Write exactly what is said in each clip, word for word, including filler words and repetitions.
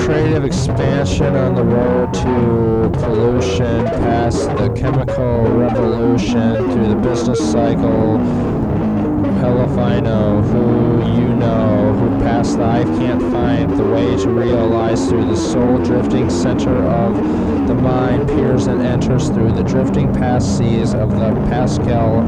creative expansion on the road to pollution, past the chemical revolution, through the business cycle. Hell if I know, who you know, who past the I can't find the way to realize through the soul drifting center of the mind, peers and enters through the drifting past seas of the Pascal.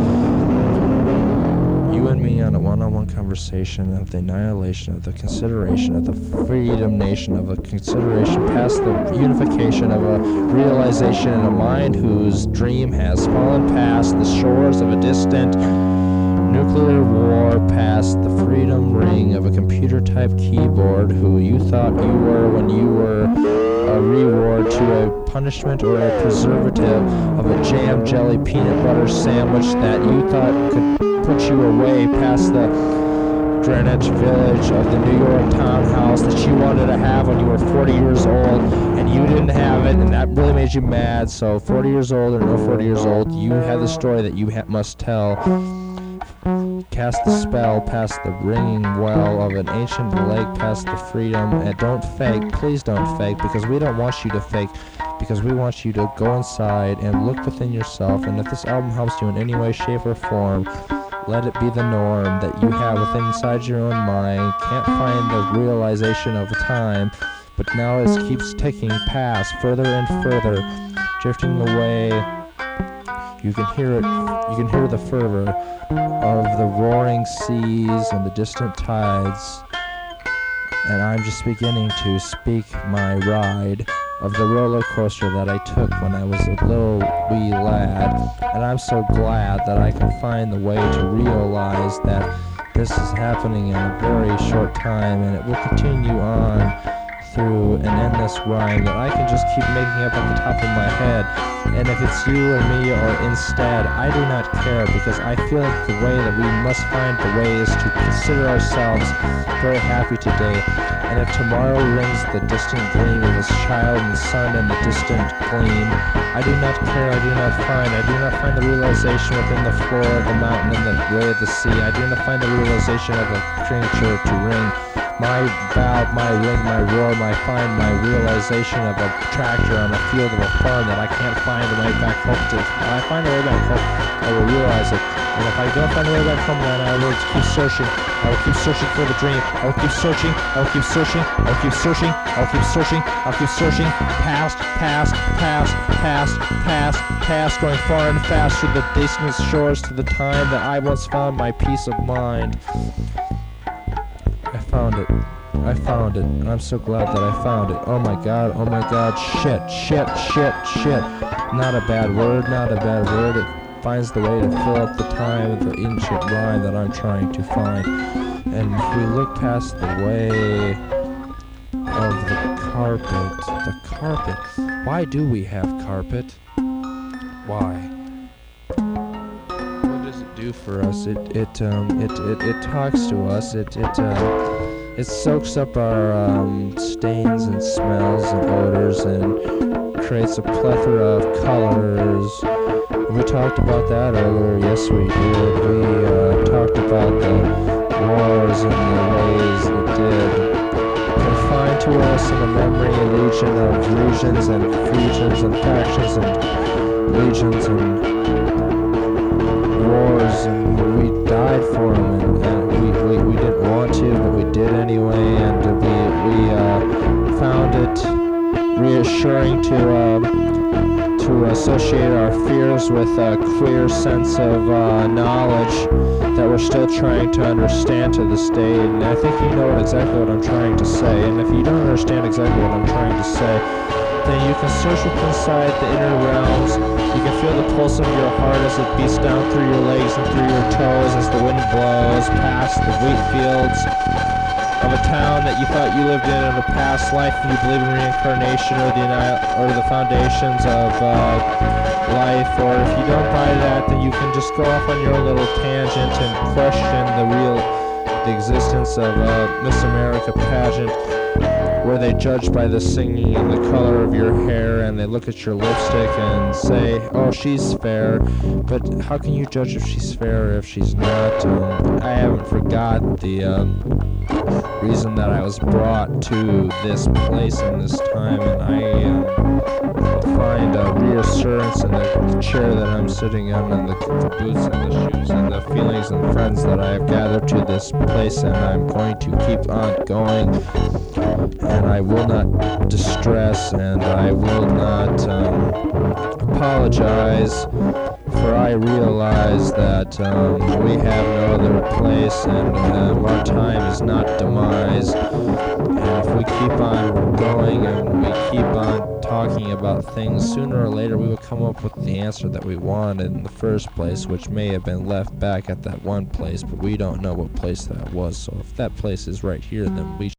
You and me on a one-on-one conversation of the annihilation of the consideration of the freedom nation of a consideration past the unification of a realization in a mind whose dream has fallen past the shores of a distant nuclear war, past the freedom ring of a computer-type keyboard who you thought you were when you were a reward to a punishment or a preservative of a jam, jelly, peanut butter sandwich that you thought could put you away past the Greenwich Village of the New York townhouse that you wanted to have when you were forty years old and you didn't have it, and that really made you mad. So forty years old or no forty years old, you have the story that you ha- must tell. Cast the spell past the ringing well of an ancient lake, past the freedom, and don't fake, please don't fake, because we don't want you to fake, because we want you to go inside and look within yourself. And if this album helps you in any way, shape, or form, let it be the norm that you have within inside your own mind. Can't find the realization of the time, but now it keeps ticking past further and further, drifting away. You can hear it, you can hear the fervor of the roaring seas and the distant tides. And I'm just beginning to speak my ride of the roller coaster that I took when I was a little wee lad. And I'm so glad that I can find the way to realize that this is happening in a very short time, and it will continue on through an endless rhyme that I can just keep making up at the top of my head. And if it's you or me or instead, I do not care, because I feel like the way that we must find the way is to consider ourselves very happy today. And if tomorrow rings the distant gleam of this child and the sun and the distant gleam, I do not care, I do not find, I do not find the realization within the floor of the mountain and the way of the sea. I do not find the realization of a creature to ring. My bow, my ring, my roar, my find, my realization of a tractor on a field of a farm that I can't find the way back home to. When I find the way back home, I will realize it. And if I don't find the way back home, then I will keep searching. I will keep searching for the dream. I will keep searching. I will keep searching. I will keep searching. I will keep searching. I will keep searching. Past, past, past, past, past, past, going far and fast through the distant shores to the time that I once found my peace of mind. I found it. I found it. And I'm so glad that I found it. Oh my god, oh my god, shit, shit, shit, shit. Not a bad word, not a bad word. It finds the way to fill up the time with the ancient rhyme that I'm trying to find. And if we look past the way of the carpet, the carpet. Why do we have carpet? Why? Do for us, it it um it it, it talks to us, it it uh, it soaks up our um, stains and smells and odors and creates a plethora of colors. We talked about that earlier. Yes, we did. We uh, talked about the wars and the ways it did. Confined to us in a memory and legion of regions and fusions and factions and legions and wars, and we died for them, and, and we, we, we didn't want to, but we did anyway, and we, we uh, found it reassuring to um, to associate our fears with a clear sense of uh, knowledge that we're still trying to understand to this day. And I think you know exactly what I'm trying to say, and if you don't understand exactly what I'm trying to say, then you can search within inside the inner realms. You can feel the pulse of your heart as it beats down through your legs and through your toes as the wind blows past the wheat fields of a town that you thought you lived in in a past life, and you believe in reincarnation or the or the foundations of uh, life. Or if you don't buy that, then you can just go off on your own little tangent and question the real, the existence of a Miss America pageant, where they judge by the singing and the color of your hair, and they look at your lipstick and say, oh, she's fair. But how can you judge if she's fair or if she's not? Um, I haven't forgot the um, reason that I was brought to this place and this time, and I um, find a reassurance in the chair that I'm sitting in, and the, the boots and the shoes and the feelings and friends that I have gathered to this place, and I'm going to keep on going, and I will not distress, and I will not um, apologize, for I realize that um, we have no other place, and um, our time is not demise. And if we keep on going and we keep on talking about things, sooner or later we will come up with the answer that we wanted in the first place, which may have been left back at that one place, but we don't know what place that was. So if that place is right here, then we